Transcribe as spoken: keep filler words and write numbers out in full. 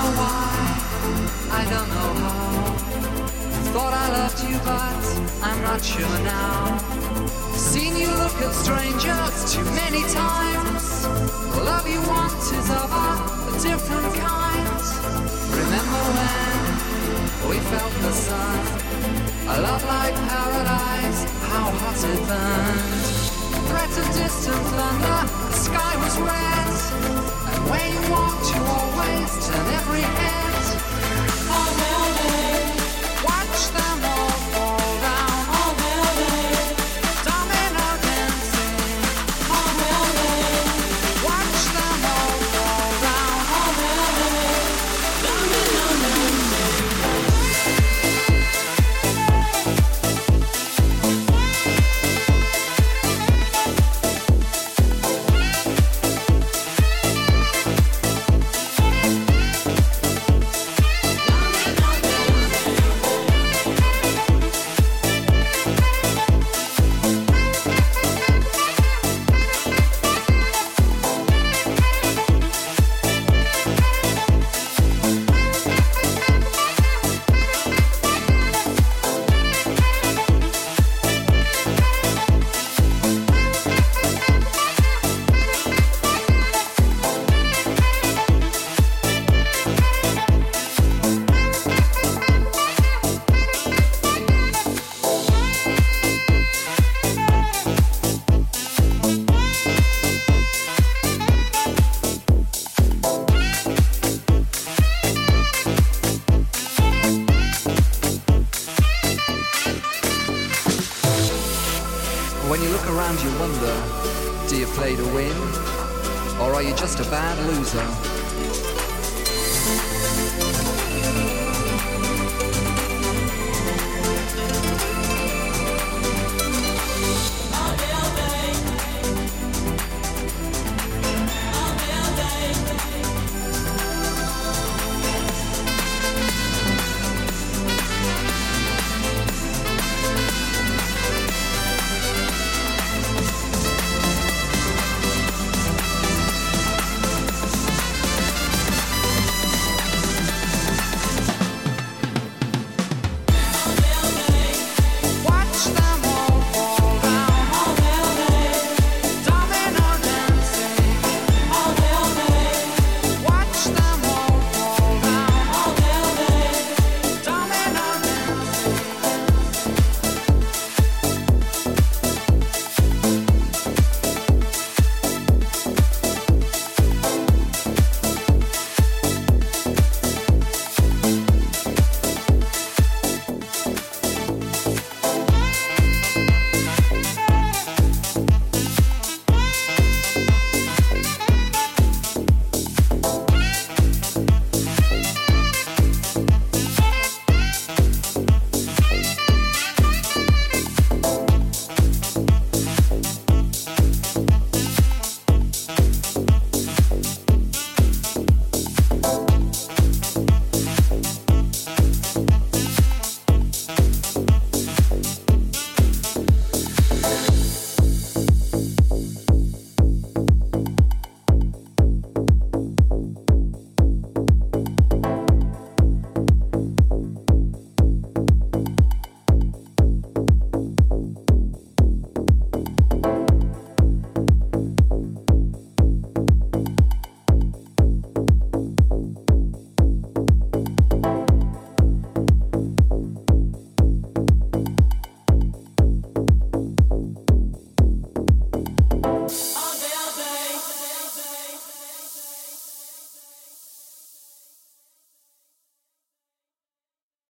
know why, I don't know how. Thought I loved you, but I'm not sure now. Seen you look at strangers too many times. The love you want is of a, a different kind. Remember when we felt the sun? A love like paradise, how hot it burned. Threat of distant thunder, the sky was red. And where you walked, you always turn every head. How will they watch them all fall down? How will they domino dancing? How will they watch them all fall down? How will they domino dancing? When you look around you wonder, do you play to win? Or are you just a bad loser?